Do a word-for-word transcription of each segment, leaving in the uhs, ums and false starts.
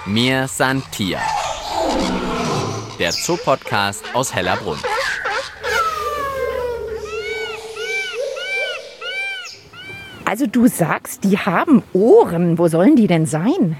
Mir san Tier, der Zoopodcast aus Hellerbrunn. Also du sagst, die haben Ohren. Wo sollen die denn sein?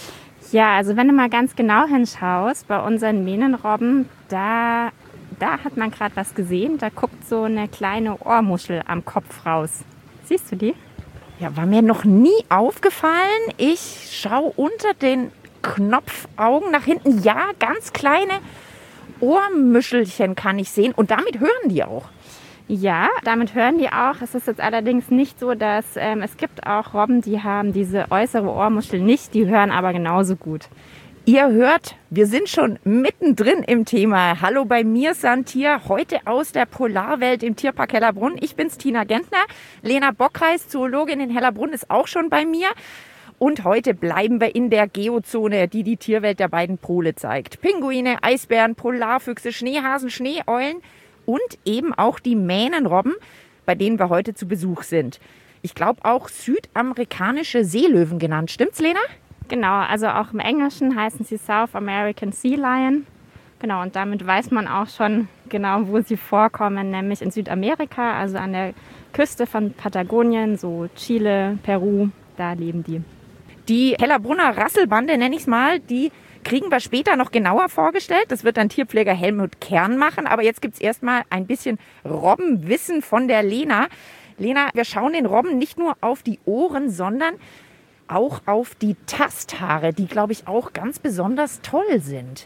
Ja, also wenn du mal ganz genau hinschaust, bei unseren Mähnenrobben, da, da hat man gerade was gesehen. Da guckt so eine kleine Ohrmuschel am Kopf raus. Siehst du die? Ja, war mir noch nie aufgefallen. Ich schaue unter den Knopfaugen nach hinten. Ja, ganz kleine Ohrmuschelchen kann ich sehen. Und damit hören die auch. Ja, damit hören die auch. Es ist jetzt allerdings nicht so, dass ähm, es gibt auch Robben, die haben diese äußere Ohrmuschel nicht. Die hören aber genauso gut. Ihr hört, wir sind schon mittendrin im Thema. Hallo bei Mir san Tier, heute aus der Polarwelt im Tierpark Hellerbrunn. Ich bin's, Tina Gentner. Lena Bockreis, Zoologin in Hellerbrunn, ist auch schon bei mir. Und heute bleiben wir in der Geozone, die die Tierwelt der beiden Pole zeigt. Pinguine, Eisbären, Polarfüchse, Schneehasen, Schneeeulen und eben auch die Mähnenrobben, bei denen wir heute zu Besuch sind. Ich glaube auch südamerikanische Seelöwen genannt. Stimmt's, Lena? Genau, also auch im Englischen heißen sie South American Sea Lion. Genau, und damit weiß man auch schon genau, wo sie vorkommen, nämlich in Südamerika, also an der Küste von Patagonien, so Chile, Peru, da leben die. Die Hellerbrunner Rasselbande, nenne ich es mal, die kriegen wir später noch genauer vorgestellt. Das wird dann Tierpfleger Helmut Kern machen. Aber jetzt gibt es erstmal ein bisschen Robbenwissen von der Lena. Lena, wir schauen den Robben nicht nur auf die Ohren, sondern auch auf die Tasthaare, die, glaube ich, auch ganz besonders toll sind.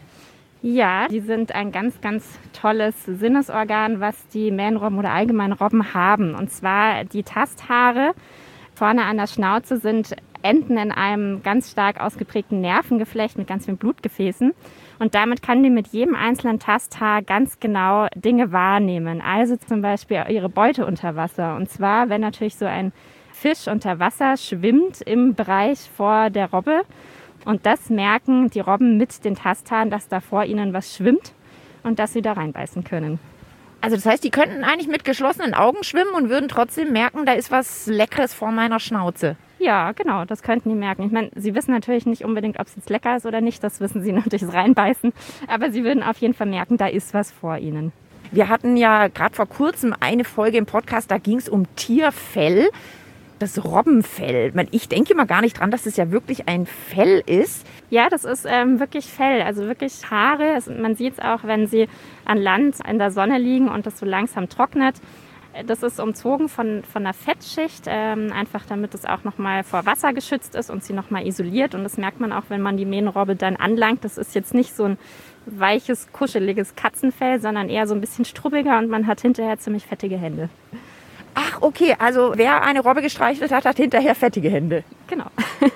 Ja, die sind ein ganz, ganz tolles Sinnesorgan, was die Mähnenrobben oder allgemein Robben haben. Und zwar die Tasthaare vorne an der Schnauze sind enden in einem ganz stark ausgeprägten Nervengeflecht mit ganz vielen Blutgefäßen. Und damit kann die mit jedem einzelnen Tasthaar ganz genau Dinge wahrnehmen. Also zum Beispiel ihre Beute unter Wasser. Und zwar, wenn natürlich so ein Fisch unter Wasser schwimmt im Bereich vor der Robbe. Und das merken die Robben mit den Tasthaaren, dass da vor ihnen was schwimmt und dass sie da reinbeißen können. Also das heißt, die könnten eigentlich mit geschlossenen Augen schwimmen und würden trotzdem merken, da ist was Leckeres vor meiner Schnauze. Ja, genau, das könnten die merken. Ich meine, sie wissen natürlich nicht unbedingt, ob es jetzt lecker ist oder nicht. Das wissen sie natürlich das Reinbeißen. Aber sie würden auf jeden Fall merken, da ist was vor ihnen. Wir hatten ja gerade vor kurzem eine Folge im Podcast, da ging es um Tierfell. Das Robbenfell. Ich denke immer gar nicht dran, dass es ja wirklich ein Fell ist. Ja, das ist ähm, wirklich Fell, also wirklich Haare. Es, man sieht es auch, wenn sie an Land in der Sonne liegen und das so langsam trocknet. Das ist umzogen von, von einer Fettschicht, ähm, einfach damit es auch nochmal vor Wasser geschützt ist und sie nochmal isoliert. Und das merkt man auch, wenn man die Mähnenrobbe dann anlangt. Das ist jetzt nicht so ein weiches, kuscheliges Katzenfell, sondern eher so ein bisschen strubbiger und man hat hinterher ziemlich fettige Hände. Ach, okay, also wer eine Robbe gestreichelt hat, hat hinterher fettige Hände. Genau.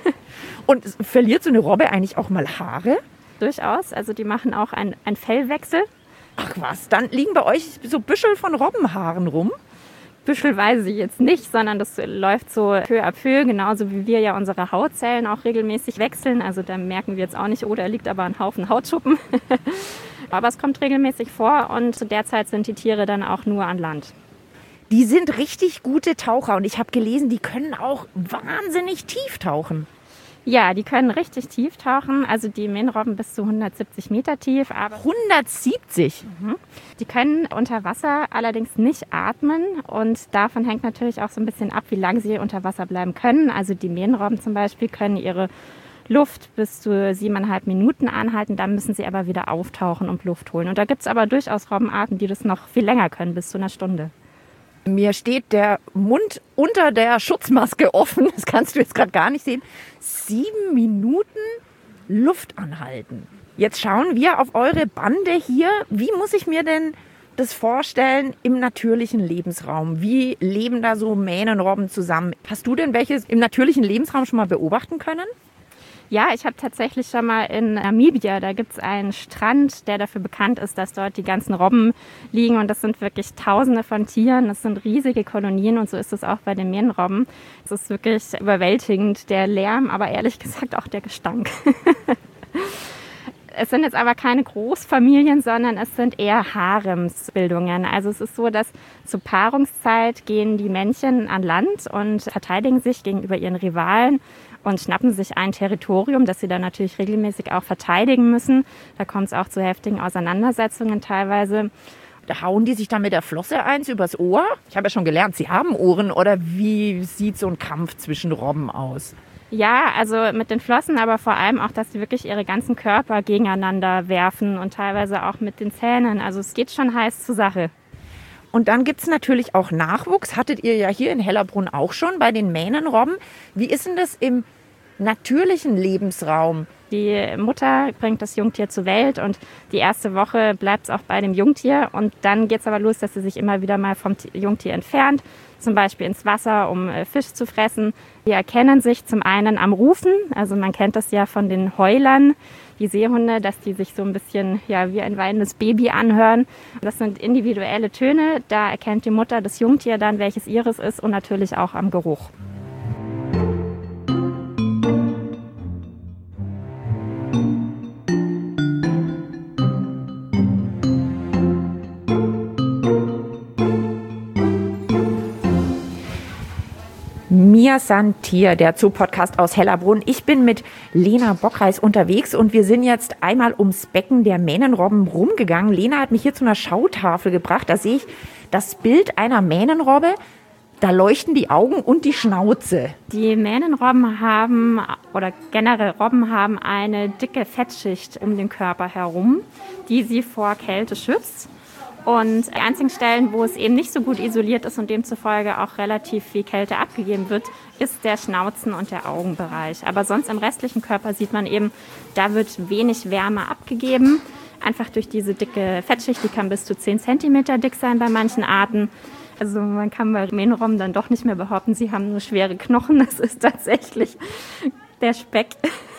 Und verliert so eine Robbe eigentlich auch mal Haare? Durchaus, also die machen auch einen Fellwechsel. Ach was, dann liegen bei euch so Büschel von Robbenhaaren rum? Büschelweise jetzt nicht, sondern das läuft so peu à peu, genauso wie wir ja unsere Hautzellen auch regelmäßig wechseln. Also da merken wir jetzt auch nicht, oh, da liegt aber ein Haufen Hautschuppen. Aber es kommt regelmäßig vor und zu der Zeit sind die Tiere dann auch nur an Land. Die sind richtig gute Taucher und ich habe gelesen, die können auch wahnsinnig tief tauchen. Ja, die können richtig tief tauchen, also die Mähnenrobben bis zu hundertsiebzig Meter tief. Aber hundertsiebzig? Mhm. Die können unter Wasser allerdings nicht atmen und davon hängt natürlich auch so ein bisschen ab, wie lange sie unter Wasser bleiben können. Also die Mähnenrobben zum Beispiel können ihre Luft bis zu siebeneinhalb Minuten anhalten, dann müssen sie aber wieder auftauchen und Luft holen. Und da gibt es aber durchaus Robbenarten, die das noch viel länger können, bis zu einer Stunde. Mir steht der Mund unter der Schutzmaske offen. Das kannst du jetzt gerade gar nicht sehen. Sieben Minuten Luft anhalten. Jetzt schauen wir auf eure Bande hier. Wie muss ich mir denn das vorstellen im natürlichen Lebensraum? Wie leben da so Mähnenrobben zusammen? Hast du denn welches im natürlichen Lebensraum schon mal beobachten können? Ja, ich habe tatsächlich schon mal in Namibia, da gibt es einen Strand, der dafür bekannt ist, dass dort die ganzen Robben liegen. Und das sind wirklich Tausende von Tieren, das sind riesige Kolonien und so ist es auch bei den Mähnenrobben. Es ist wirklich überwältigend, der Lärm, aber ehrlich gesagt auch der Gestank. Es sind jetzt aber keine Großfamilien, sondern es sind eher Haremsbildungen. Also es ist so, dass zur Paarungszeit gehen die Männchen an Land und verteidigen sich gegenüber ihren Rivalen. und schnappen sich ein Territorium, das sie dann natürlich regelmäßig auch verteidigen müssen. Da kommt es auch zu heftigen Auseinandersetzungen teilweise. Da hauen die sich dann mit der Flosse eins übers Ohr? Ich habe ja schon gelernt, sie haben Ohren. Oder wie sieht so ein Kampf zwischen Robben aus? Ja, also mit den Flossen, aber vor allem auch, dass sie wirklich ihre ganzen Körper gegeneinander werfen und teilweise auch mit den Zähnen. Also es geht schon heiß zur Sache. Und dann gibt es natürlich auch Nachwuchs. Hattet ihr ja hier in Hellerbrunn auch schon bei den Mähnenrobben. Wie ist denn das im natürlichen Lebensraum? Die Mutter bringt das Jungtier zur Welt und die erste Woche bleibt es auch bei dem Jungtier. Und dann geht es aber los, dass sie sich immer wieder mal vom Jungtier entfernt, zum Beispiel ins Wasser, um Fisch zu fressen. Die erkennen sich zum einen am Rufen, also man kennt das ja von den Heulern, die Seehunde, dass die sich so ein bisschen ja, wie ein weinendes Baby anhören. Das sind individuelle Töne, da erkennt die Mutter das Jungtier dann, welches ihres ist und natürlich auch am Geruch. Mir san Tier, der Zoo-Podcast aus Hellerbrunn. Ich bin mit Lena Bockreis unterwegs und wir sind jetzt einmal ums Becken der Mähnenrobben rumgegangen. Lena hat mich hier zu einer Schautafel gebracht. Da sehe ich das Bild einer Mähnenrobbe. Da leuchten die Augen und die Schnauze. Die Mähnenrobben haben, oder generell Robben haben eine dicke Fettschicht um den Körper herum, die sie vor Kälte schützt. Und die einzigen Stellen, wo es eben nicht so gut isoliert ist und demzufolge auch relativ viel Kälte abgegeben wird, ist der Schnauzen- und der Augenbereich. Aber sonst im restlichen Körper sieht man eben, da wird wenig Wärme abgegeben. Einfach durch diese dicke Fettschicht, die kann bis zu zehn Zentimeter dick sein bei manchen Arten. Also man kann bei Mähnenrobben dann doch nicht mehr behaupten, sie haben nur schwere Knochen. Das ist tatsächlich der Speck.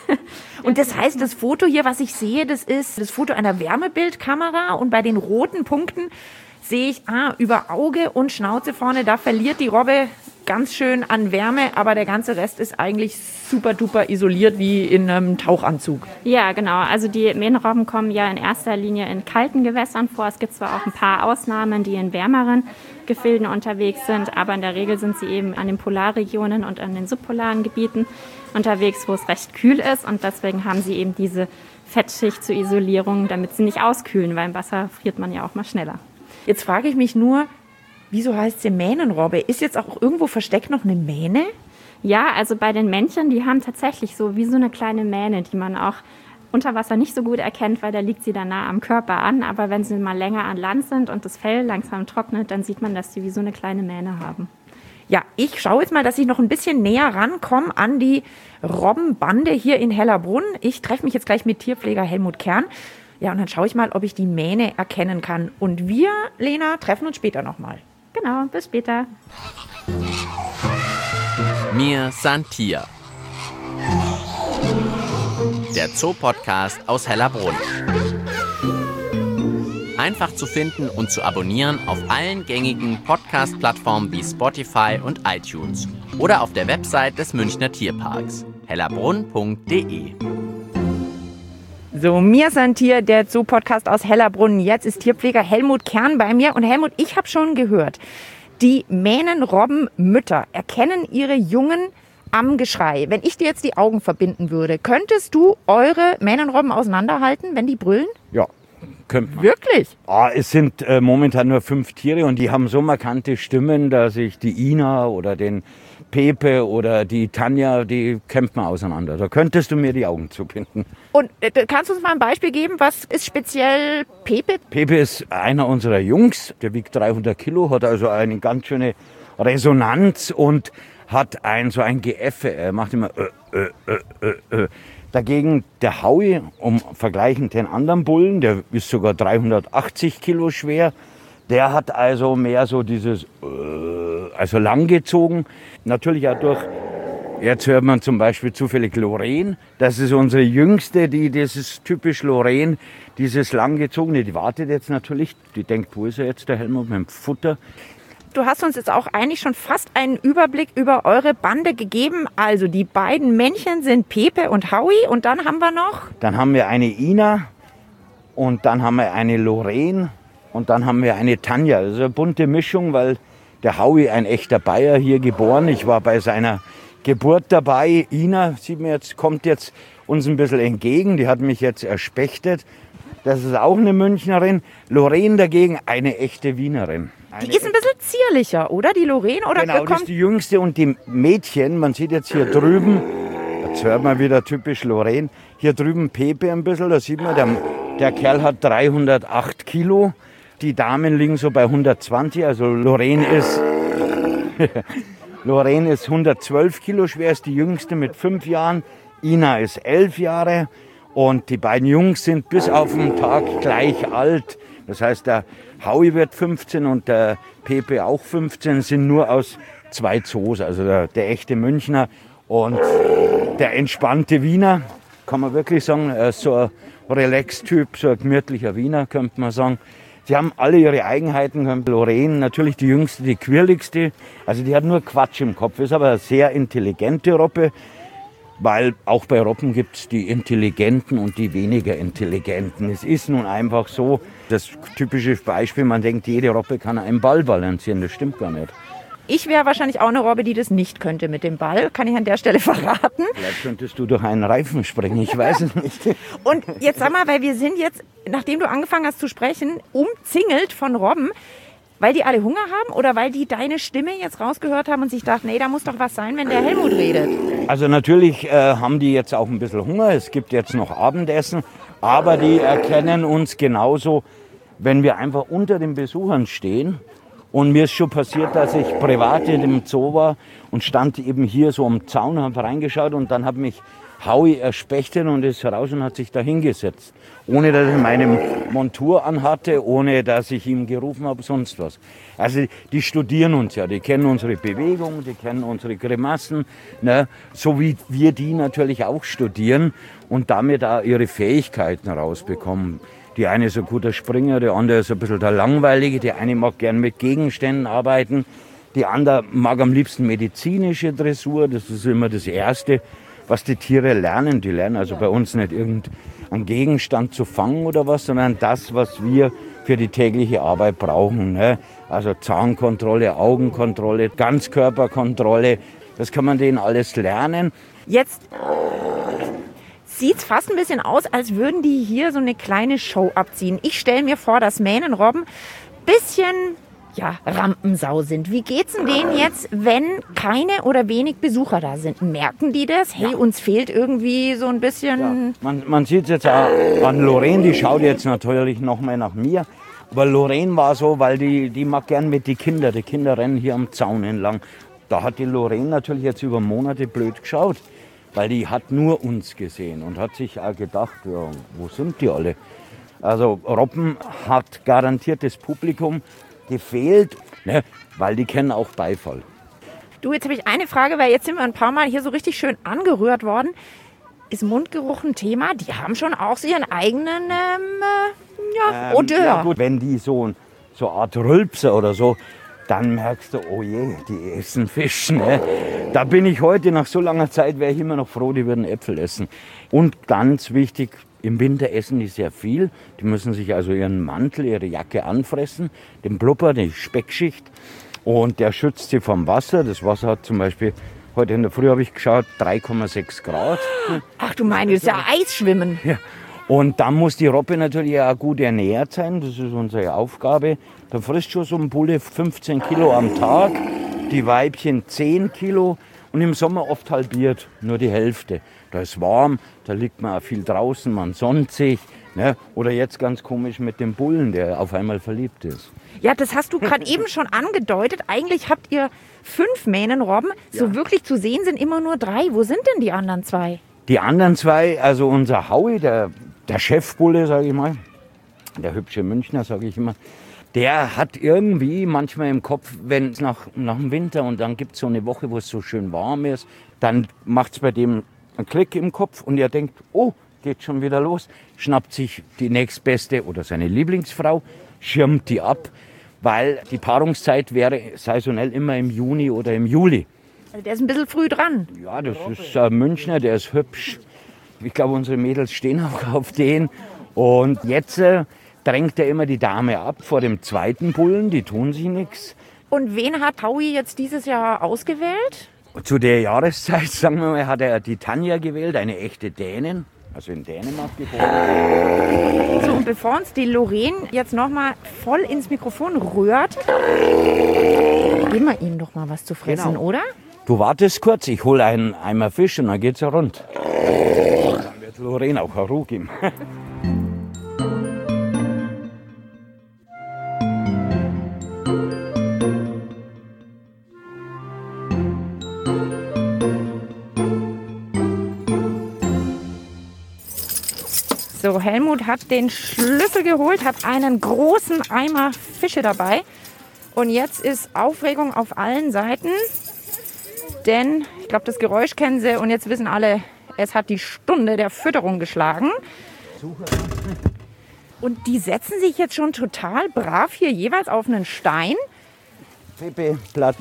Und das heißt, das Foto hier, was ich sehe, das ist das Foto einer Wärmebildkamera. Und bei den roten Punkten sehe ich, ah, über Auge und Schnauze vorne, da verliert die Robbe ganz schön an Wärme. Aber der ganze Rest ist eigentlich super duper isoliert wie in einem Tauchanzug. Ja, genau. Also die Mähnenrobben kommen ja in erster Linie in kalten Gewässern vor. Es gibt zwar auch ein paar Ausnahmen, die in wärmeren Gefilden unterwegs sind, aber in der Regel sind sie eben an den Polarregionen und an den subpolaren Gebieten unterwegs, wo es recht kühl ist. Und deswegen haben sie eben diese Fettschicht zur Isolierung, damit sie nicht auskühlen, weil im Wasser friert man ja auch mal schneller. Jetzt frage ich mich nur, wieso heißt sie Mähnenrobbe? Ist jetzt auch irgendwo versteckt noch eine Mähne? Ja, also bei den Männchen, die haben tatsächlich so wie so eine kleine Mähne, die man auch unter Wasser nicht so gut erkennt, weil da liegt sie dann nah am Körper an. Aber wenn sie mal länger an Land sind und das Fell langsam trocknet, dann sieht man, dass sie wie so eine kleine Mähne haben. Ja, ich schaue jetzt mal, dass ich noch ein bisschen näher rankomme an die Robbenbande hier in Hellerbrunn. Ich treffe mich jetzt gleich mit Tierpfleger Helmut Kern. Ja, und dann schaue ich mal, ob ich die Mähne erkennen kann. Und wir, Lena, treffen uns später nochmal. Genau, bis später. Mir san Tier. Der Zoo-Podcast aus Hellerbrunn. Einfach zu finden und zu abonnieren auf allen gängigen Podcast-Plattformen wie Spotify und iTunes oder auf der Website des Münchner Tierparks hellerbrunn punkt de. So, Mir san Tier, der Zoo-Podcast aus Hellerbrunn. Jetzt ist Tierpfleger Helmut Kern bei mir. Und Helmut, ich habe schon gehört, die Mähnenrobbenmütter erkennen ihre Jungen am Geschrei. Wenn ich dir jetzt die Augen verbinden würde, könntest du eure Mähnenrobben auseinanderhalten, wenn die brüllen? Ja, könnte man. Wirklich? Ah, es sind äh, momentan nur fünf Tiere und die haben so markante Stimmen, dass ich die Ina oder den Pepe oder die Tanja, die kämpft man auseinander. Da könntest du mir die Augen zubinden. Und äh, kannst du uns mal ein Beispiel geben, was ist speziell Pepe? Pepe ist einer unserer Jungs, der wiegt dreihundert Kilo, hat also eine ganz schöne Resonanz und hat ein so ein Geäffe. Er macht immer äh, äh, äh, äh. Dagegen der Howie, um vergleichend den anderen Bullen, der ist sogar dreihundertachtzig Kilo schwer. Der hat also mehr so dieses, äh, also langgezogen. Natürlich auch durch, jetzt hört man zum Beispiel zufällig Lorraine. Das ist unsere Jüngste, die, das ist typisch Lorraine, dieses langgezogene. Die wartet jetzt natürlich, die denkt, wo ist er jetzt, der Helmut, mit dem Futter. Du hast uns jetzt auch eigentlich schon fast einen Überblick über eure Bande gegeben. Also die beiden Männchen sind Pepe und Howie und dann haben wir noch? Dann haben wir eine Ina und dann haben wir eine Lorraine und dann haben wir eine Tanja. Das ist eine bunte Mischung, weil der Howie ein echter Bayer hier geboren. Ich war bei seiner Geburt dabei. Ina, sieht man jetzt, kommt jetzt uns ein bisschen entgegen. Die hat mich jetzt erspechtet. Das ist auch eine Münchnerin. Lorraine dagegen eine echte Wienerin. Eine Die ist ein bisschen zierlicher, oder? Die Lorraine? Oder genau, das kommt ist die jüngste. Und die Mädchen, man sieht jetzt hier drüben, jetzt hört man wieder typisch Lorraine, hier drüben Pepe ein bisschen, da sieht man, der, der Kerl hat dreihundertacht Kilo. Die Damen liegen so bei hundertzwanzig, also Lorraine ist, Lorraine ist hundertzwölf Kilo schwer, ist die jüngste mit fünf Jahren. Ina ist elf Jahre und die beiden Jungs sind bis auf den Tag gleich alt. Das heißt, der Howie wird fünfzehn und der Pepe auch fünfzehn, sind nur aus zwei Zoos, also der, der echte Münchner und der entspannte Wiener, kann man wirklich sagen, er ist so ein Relax-Typ, so ein gemütlicher Wiener, könnte man sagen. Sie haben alle ihre Eigenheiten. Lorraine, natürlich die jüngste, die quirligste. Also die hat nur Quatsch im Kopf, ist aber eine sehr intelligente Robbe, weil auch bei Robben gibt es die Intelligenten und die weniger Intelligenten. Es ist nun einfach so, das typische Beispiel, man denkt, jede Robbe kann einen Ball balancieren, das stimmt gar nicht. Ich wäre wahrscheinlich auch eine Robbe, die das nicht könnte mit dem Ball, kann ich an der Stelle verraten. Vielleicht könntest du durch einen Reifen springen, ich weiß es nicht. Und jetzt sag mal, weil wir sind jetzt, nachdem du angefangen hast zu sprechen, umzingelt von Robben, weil die alle Hunger haben oder weil die deine Stimme jetzt rausgehört haben und sich dachten, nee, da muss doch was sein, wenn der Helmut redet. Also natürlich äh, haben die jetzt auch ein bisschen Hunger, es gibt jetzt noch Abendessen, aber die erkennen uns genauso, wenn wir einfach unter den Besuchern stehen. Und mir ist schon passiert, dass ich privat in dem Zoo war und stand eben hier so am Zaun, habe reingeschaut und dann hat mich Howie erspechtet und ist raus und hat sich da hingesetzt. Ohne, dass ich meine Montur anhatte, ohne, dass ich ihm gerufen habe, sonst was. Also die studieren uns ja, die kennen unsere Bewegung, die kennen unsere Grimassen, ne? So wie wir die natürlich auch studieren und damit auch ihre Fähigkeiten rausbekommen. Die eine ist ein guter Springer, der andere ist ein bisschen der Langweilige, der eine mag gern mit Gegenständen arbeiten, die andere mag am liebsten medizinische Dressur, das ist immer das Erste, was die Tiere lernen. Die lernen also bei uns nicht irgendeinen Gegenstand zu fangen oder was, sondern das, was wir für die tägliche Arbeit brauchen. Ne? Also Zahnkontrolle, Augenkontrolle, Ganzkörperkontrolle, das kann man denen alles lernen. Jetzt sieht es fast ein bisschen aus, als würden die hier so eine kleine Show abziehen. Ich stelle mir vor, dass Mähnenrobben ein bisschen ja, Rampensau sind. Wie geht's denn denen jetzt, wenn keine oder wenig Besucher da sind? Merken die das? Hey, uns fehlt irgendwie so ein bisschen... Ja, man, man sieht es jetzt auch an Lorraine, die schaut jetzt natürlich noch mal nach mir. Aber Lorraine war so, weil die, die mag gern mit den Kindern. Die Kinder rennen hier am Zaun entlang. Da hat die Lorraine natürlich jetzt über Monate blöd geschaut. Weil die hat nur uns gesehen und hat sich auch gedacht, ja, wo sind die alle? Also Robben hat garantiert das Publikum gefehlt, ne, weil die kennen auch Beifall. Du, jetzt habe ich eine Frage, weil jetzt sind wir ein paar Mal hier so richtig schön angerührt worden. Ist Mundgeruch ein Thema? Die haben schon auch so ihren eigenen ähm, ja, Odeur. Ähm, ja gut, wenn die so, so eine Art Rülpser oder so, dann merkst du, oh je, die essen Fisch. Ne? Da bin ich heute, nach so langer Zeit, wäre ich immer noch froh, die würden Äpfel essen. Und ganz wichtig, im Winter essen die sehr viel. Die müssen sich also ihren Mantel, ihre Jacke anfressen, den Blubber, die Speckschicht. Und der schützt sie vom Wasser. Das Wasser hat zum Beispiel, heute in der Früh habe ich geschaut, drei Komma sechs Grad. Ach du meinst, das ist ja Eisschwimmen. Ja. Und dann muss die Robbe natürlich auch gut ernährt sein, das ist unsere Aufgabe. Da frisst schon so ein Bulle fünfzehn Kilo am Tag, die Weibchen zehn Kilo und im Sommer oft halbiert, nur die Hälfte. Da ist warm, da liegt man auch viel draußen, man sonnt sich. Ne? Oder jetzt ganz komisch mit dem Bullen, der auf einmal verliebt ist. Ja, das hast du gerade eben schon angedeutet. Eigentlich habt ihr fünf Mähnenrobben. So ja. Wirklich zu sehen sind immer nur drei. Wo sind denn die anderen zwei? Die anderen zwei, also unser Howie, der, der Chefbulle, sage ich mal, der hübsche Münchner, sage ich immer, der hat irgendwie manchmal im Kopf, wenn es nach, nach dem Winter und dann gibt es so eine Woche, wo es so schön warm ist, dann macht es bei dem einen Klick im Kopf und er denkt, oh, geht schon wieder los, schnappt sich die nächstbeste oder seine Lieblingsfrau, schirmt die ab, weil die Paarungszeit wäre saisonell immer im Juni oder im Juli. Also der ist ein bisschen früh dran. Ja, das ist ein Münchner, der ist hübsch. Ich glaube, unsere Mädels stehen auch auf den. Und jetzt äh, drängt er immer die Dame ab vor dem zweiten Bullen, die tun sich nichts. Und wen hat Howie jetzt dieses Jahr ausgewählt? Zu der Jahreszeit, sagen wir mal, hat er die Tanja gewählt, eine echte Dänin, also in Dänemark geboren. So, und bevor uns die Lorraine jetzt nochmal voll ins Mikrofon rührt, geben wir ihm doch mal was zu fressen, Genau. oder? Du wartest kurz, ich hole einen Eimer Fisch und dann geht's ja rund. Dann wird Lorraine auch eine Ruhe geben. So, Helmut hat den Schlüssel geholt, hat einen großen Eimer Fische dabei. Und jetzt ist Aufregung auf allen Seiten, denn ich glaube, das Geräusch kennen Sie und jetzt wissen alle, es hat die Stunde der Fütterung geschlagen. Und die setzen sich jetzt schon total brav hier jeweils auf einen Stein. Pepe, Platz.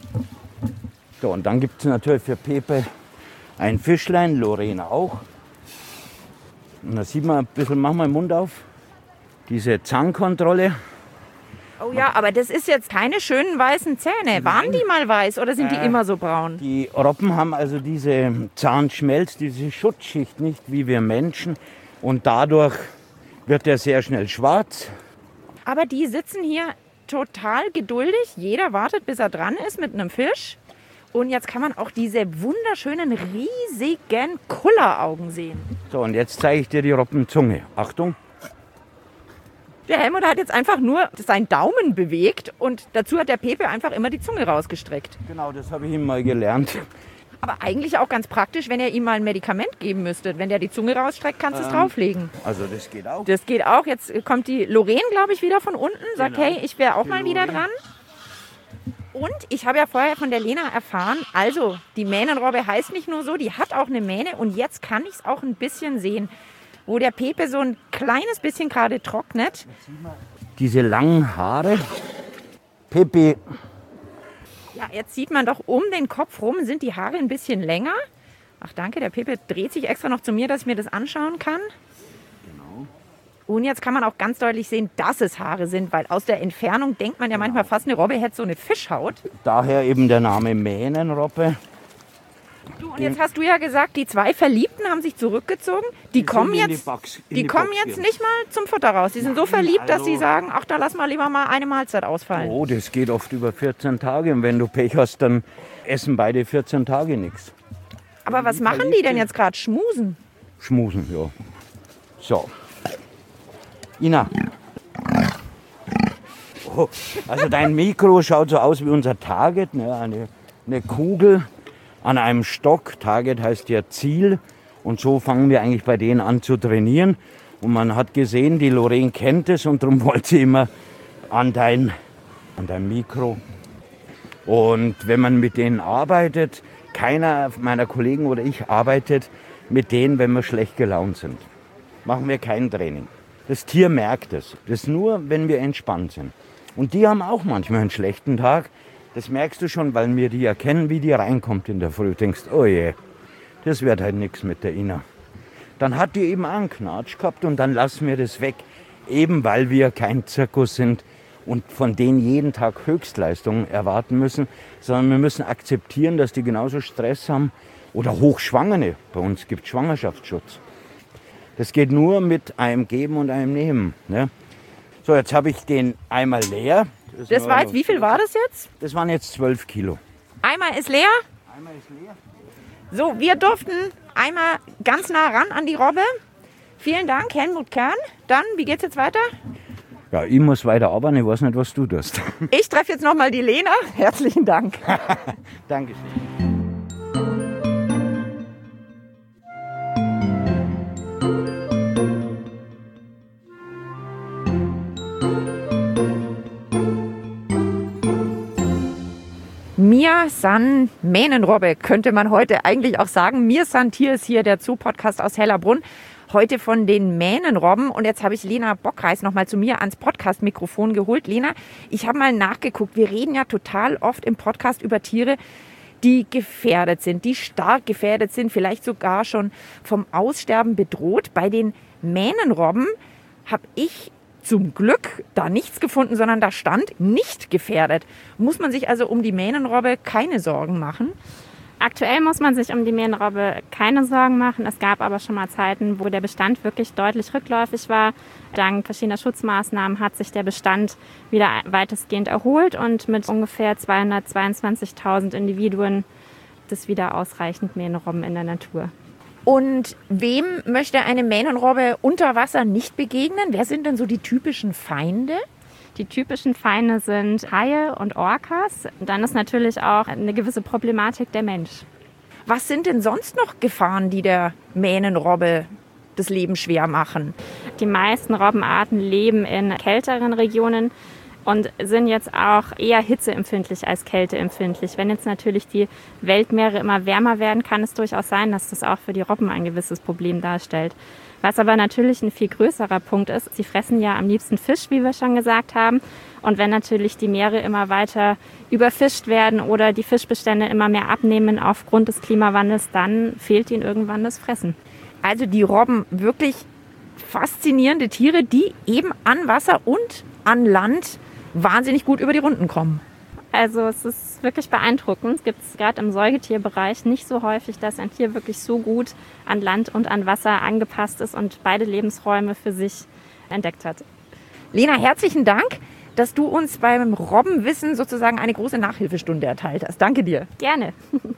So, und dann gibt es natürlich für Pepe ein Fischlein, Lorraine auch. Und da sieht man ein bisschen, mach mal den Mund auf, diese Zahnkontrolle. Oh ja, aber das ist jetzt keine schönen weißen Zähne. Waren die mal weiß oder sind die Äh, immer so braun? Die Robben haben also diese Zahnschmelz, diese Schutzschicht nicht wie wir Menschen. Und dadurch wird er sehr schnell schwarz. Aber die sitzen hier total geduldig. Jeder wartet, bis er dran ist mit einem Fisch. Und jetzt kann man auch diese wunderschönen, riesigen Kulleraugen sehen. So, und jetzt zeige ich dir die Robbenzunge. Achtung. Der Helmut hat jetzt einfach nur seinen Daumen bewegt und dazu hat der Pepe einfach immer die Zunge rausgestreckt. Genau, das habe ich ihm mal gelernt. Aber eigentlich auch ganz praktisch, wenn ihr ihm mal ein Medikament geben müsstet. Wenn der die Zunge rausstreckt, kannst du es Ähm. drauflegen. Also das geht auch. Das geht auch. Jetzt kommt die Lorraine, glaube ich, wieder von unten. Sagt, Genau. hey, ich wäre auch Die mal wieder Lorraine. dran. Und ich habe ja vorher von der Lena erfahren, also die Mähnenrobbe heißt nicht nur so, die hat auch eine Mähne. Und jetzt kann ich es auch ein bisschen sehen, wo der Pepe so ein kleines bisschen gerade trocknet. Diese langen Haare. Pepe. Ja, jetzt sieht man doch, um den Kopf rum sind die Haare ein bisschen länger. Ach danke, der Pepe dreht sich extra noch zu mir, dass ich mir das anschauen kann. Genau. Und jetzt kann man auch ganz deutlich sehen, dass es Haare sind, weil aus der Entfernung denkt man ja manchmal fast, eine Robbe hätte so eine Fischhaut. Daher eben der Name Mähnenrobbe. Du, und jetzt hast du ja gesagt, die zwei Verliebten haben sich zurückgezogen. Die, Die kommen sind in die jetzt, Box- in die die kommen Box jetzt gehen. nicht mal zum Futter raus. Die sind so Nein, verliebt, dass sie also- sagen, ach, da lass mal lieber mal eine Mahlzeit ausfallen. Oh, das geht oft über vierzehn Tage. Und wenn du Pech hast, dann essen beide vierzehn Tage nichts. Aber was die machen die verliebt denn sind. jetzt gerade? Schmusen? Schmusen, ja. So. Ina. Oh, also dein Mikro schaut so aus wie unser Target, ne? eine, eine Kugel an einem Stock. Target heißt ja Ziel. Und so fangen wir eigentlich bei denen an zu trainieren. Und man hat gesehen, die Lorraine kennt es und darum wollte sie immer an dein, an dein Mikro. Und wenn man mit denen arbeitet, keiner meiner Kollegen oder ich arbeitet mit denen, wenn wir schlecht gelaunt sind. Machen wir kein Training. Das Tier merkt es. Das ist nur, wenn wir entspannt sind. Und die haben auch manchmal einen schlechten Tag. Das merkst du schon, weil wir die erkennen, wie die reinkommt in der Früh. Du denkst, oh je, das wird halt nichts mit der Ina. Dann hat die eben auch einen Knatsch gehabt und dann lassen wir das weg. Eben weil wir kein Zirkus sind und von denen jeden Tag Höchstleistungen erwarten müssen, sondern wir müssen akzeptieren, dass die genauso Stress haben oder Hochschwangere. Bei uns gibt es Schwangerschaftsschutz. Das geht nur mit einem Geben und einem Nehmen. Ne? So, jetzt habe ich den Eimer leer. Das war jetzt, wie viel war das jetzt? Das waren jetzt zwölf Kilo. Eimer ist leer. Eimer ist leer. So, wir durften einmal ganz nah ran an die Robbe. Vielen Dank, Helmut Kern. Dann, wie geht's jetzt weiter? Ja, ich muss weiter arbeiten, ich weiß nicht, was du tust. Ich treffe jetzt nochmal die Lena. Herzlichen Dank. Dankeschön. Mir san Mähnenrobbe, könnte man heute eigentlich auch sagen. Mir san Tier ist hier der Zoo-Podcast aus Hellerbrunn. Heute von den Mähnenrobben. Und jetzt habe ich Lena Bockreis noch mal zu mir ans Podcast-Mikrofon geholt. Lena, ich habe mal nachgeguckt. Wir reden ja total oft im Podcast über Tiere, die gefährdet sind, die stark gefährdet sind, vielleicht sogar schon vom Aussterben bedroht. Bei den Mähnenrobben habe ich zum Glück da nichts gefunden, sondern da stand nicht gefährdet. Muss man sich also um die Mähnenrobbe keine Sorgen machen. Aktuell muss man sich um die Mähnenrobbe keine Sorgen machen. Es gab aber schon mal Zeiten, wo der Bestand wirklich deutlich rückläufig war. Dank verschiedener Schutzmaßnahmen hat sich der Bestand wieder weitestgehend erholt und mit ungefähr zweihundertzweiundzwanzigtausend Individuen ist wieder ausreichend Mähnenrobben in der Natur. Und wem möchte eine Mähnenrobbe unter Wasser nicht begegnen? Wer sind denn so die typischen Feinde? Die typischen Feinde sind Haie und Orcas. Dann ist natürlich auch eine gewisse Problematik der Mensch. Was sind denn sonst noch Gefahren, die der Mähnenrobbe das Leben schwer machen? Die meisten Robbenarten leben in kälteren Regionen und sind jetzt auch eher hitzeempfindlich als kälteempfindlich. Wenn jetzt natürlich die Weltmeere immer wärmer werden, kann es durchaus sein, dass das auch für die Robben ein gewisses Problem darstellt. Was aber natürlich ein viel größerer Punkt ist, sie fressen ja am liebsten Fisch, wie wir schon gesagt haben. Und wenn natürlich die Meere immer weiter überfischt werden oder die Fischbestände immer mehr abnehmen aufgrund des Klimawandels, dann fehlt ihnen irgendwann das Fressen. Also die Robben, wirklich faszinierende Tiere, die eben an Wasser und an Land wahnsinnig gut über die Runden kommen. Also es ist wirklich beeindruckend. Es gibt es gerade im Säugetierbereich nicht so häufig, dass ein Tier wirklich so gut an Land und an Wasser angepasst ist und beide Lebensräume für sich entdeckt hat. Lena, herzlichen Dank, dass du uns beim Robbenwissen sozusagen eine große Nachhilfestunde erteilt hast. Danke dir. Gerne.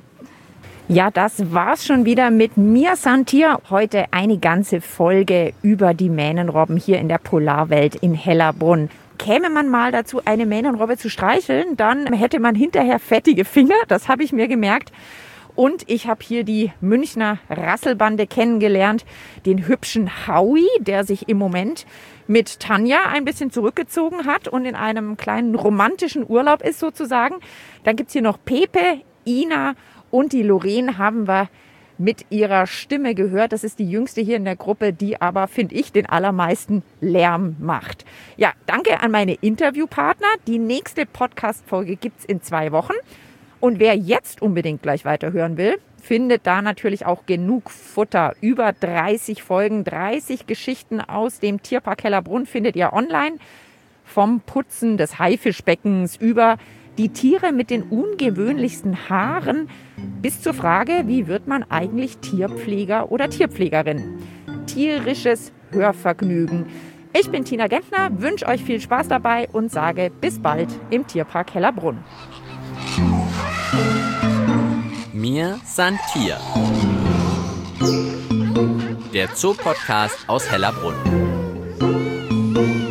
Ja, das war's schon wieder mit mir, Santier. Heute eine ganze Folge über die Mähnenrobben hier in der Polarwelt in Hellerbrunn. Käme man mal dazu, eine Mähnenrobbe zu streicheln, dann hätte man hinterher fettige Finger. Das habe ich mir gemerkt. Und ich habe hier die Münchner Rasselbande kennengelernt, den hübschen Howie, der sich im Moment mit Tanja ein bisschen zurückgezogen hat und in einem kleinen romantischen Urlaub ist sozusagen. Dann gibt's hier noch Pepe, Ina und die Lorraine haben wir mit ihrer Stimme gehört. Das ist die jüngste hier in der Gruppe, die aber, finde ich, den allermeisten Lärm macht. Ja, danke an meine Interviewpartner. Die nächste Podcast-Folge gibt's in zwei Wochen. Und wer jetzt unbedingt gleich weiterhören will, findet da natürlich auch genug Futter. Über dreißig Folgen, dreißig Geschichten aus dem Tierpark Hellerbrunn findet ihr online. Vom Putzen des Haifischbeckens über die Tiere mit den ungewöhnlichsten Haaren bis zur Frage, wie wird man eigentlich Tierpfleger oder Tierpflegerin? Tierisches Hörvergnügen. Ich bin Tina Gentner, wünsche euch viel Spaß dabei und sage bis bald im Tierpark Hellerbrunn. Mir san Tier. Der Zoopodcast aus Hellerbrunn.